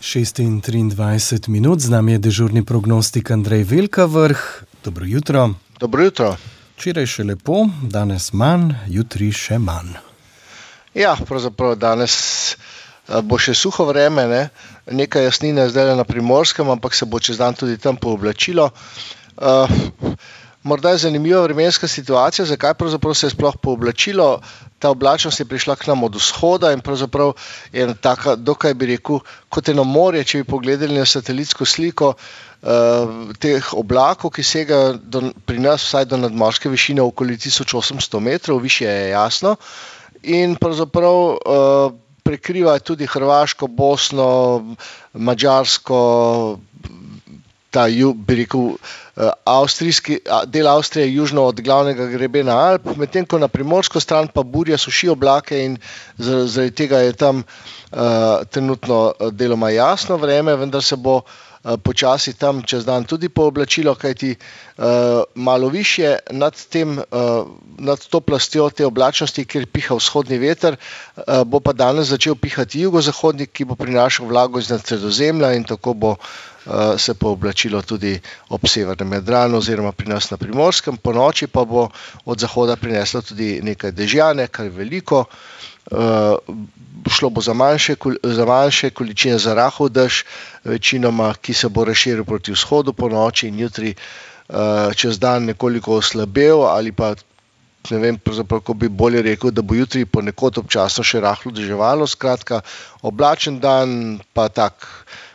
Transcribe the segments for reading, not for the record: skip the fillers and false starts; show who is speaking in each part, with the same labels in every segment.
Speaker 1: 6:23 minut, z nami je dežurni prognostik Andrej Velkavrh. Dobro jutro.
Speaker 2: Dobro jutro.
Speaker 1: Včeraj še lepo, danes manj, jutri še manj.
Speaker 2: Ja, pravzaprav danes bo še suho vreme, ne? Nekaj jasnine zdaj na Primorskem, ampak se bo čez dan tudi tam pooblačilo. Morda je zanimiva vremenska situacija, zakaj pravzaprav se je sploh pooblačilo. Ta oblačnost je prišla k nam od vzhoda in pravzaprav je taka, dokaj bi rekel, kot eno morje, če bi pogledali na satelitsko sliko, teh oblakov, ki segajo pri nas vsaj do nadmorske višine okoli 1800 metrov, višje je jasno. In pravzaprav prekriva tudi Hrvaško, Bosno, Madžarsko, ta bi rekel, avstrijski del Avstrije južno od glavnega grebena Alp, medtem ko na primorsko stran pa burja suši oblake in zaradi tega je tam trenutno deloma jasno vreme, vendar se bo počasi tam čez dan tudi pooblačilo, kajti malo višje nad to plastjo te oblačnosti, kjer piha vzhodni veter, bo pa danes začel pihati jugozahodnik, ki bo prinašal vlago iz Sredozemlja in tako bo se pooblačilo tudi ob severnem Jadranu oziroma pri nas na Primorskem. Po noči pa bo od zahoda prineslo tudi nekaj dežjane, kar je veliko. Šlo bo za manjše količine, za rahel dež, večinoma, ki se bo razširil proti vzhodu po noči in jutri čez dan nekoliko oslabel, ali pa ne vem, pravzaprav, ko bi bolje rekel, da bo jutri ponekod občasno še rahlo deževalo. Skratka, oblačen dan, pa tak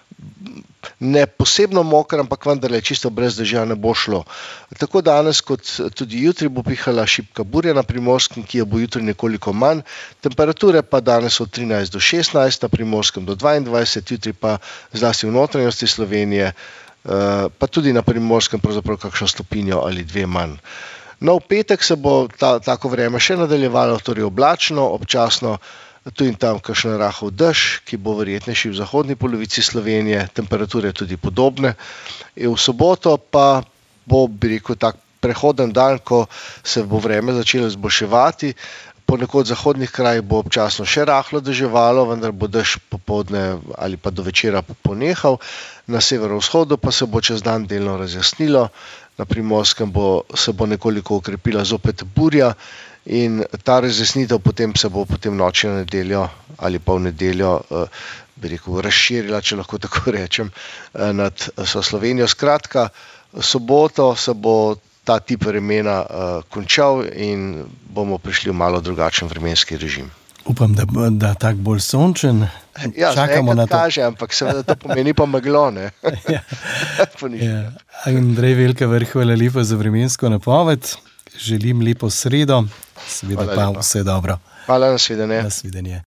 Speaker 2: ne posebno moker, ampak vendarle čisto brez dežja ne bo šlo. Tako danes kot tudi jutri bo pihala šibka burja na Primorskem, ki je bo jutri nekoliko manj. Temperature pa danes od 13 do 16, na Primorskem do 22, jutri pa zlasti v notranjosti Slovenije, pa tudi na Primorskem pravzaprav kakšno stopinjo ali dve manj. No, v petek se bo tako vreme še nadaljevalo, torej oblačno, občasno tu in tam kakšen rahel dež, ki bo verjetnejši v zahodni polovici Slovenije, temperature tudi podobne. V soboto pa bo, bi rekel, tak prehoden dan, ko se bo vreme začelo izboljševati. Ponekod v zahodnih krajih bo občasno še rahlo deževalo, vendar bo dež popoldne ali pa do večera ponehal. Na severovzhodu pa se bo čez dan delno razjasnilo. Na Primorskem se bo nekoliko okrepila zopet burja in ta razjasnitev se bo potem noči na nedeljo ali pa v nedeljo, bi rekel, razširila, če lahko tako rečem, nad vso Slovenijo. Skratka, soboto se bo ta tip vremena končal in bomo prišli v malo drugačen vremenski režim.
Speaker 1: Upam, da tak bolj sončen.
Speaker 2: Ja, nekaj kaže, ampak seveda to pomeni pa meglo, ne?
Speaker 1: Ja. Andrej Velkavrh, hvala lepa za vremensko napoved. Želim lepo sredo, seveda pa vse dobro.
Speaker 2: Hvala, nasvidenje.
Speaker 1: Nasvidenje.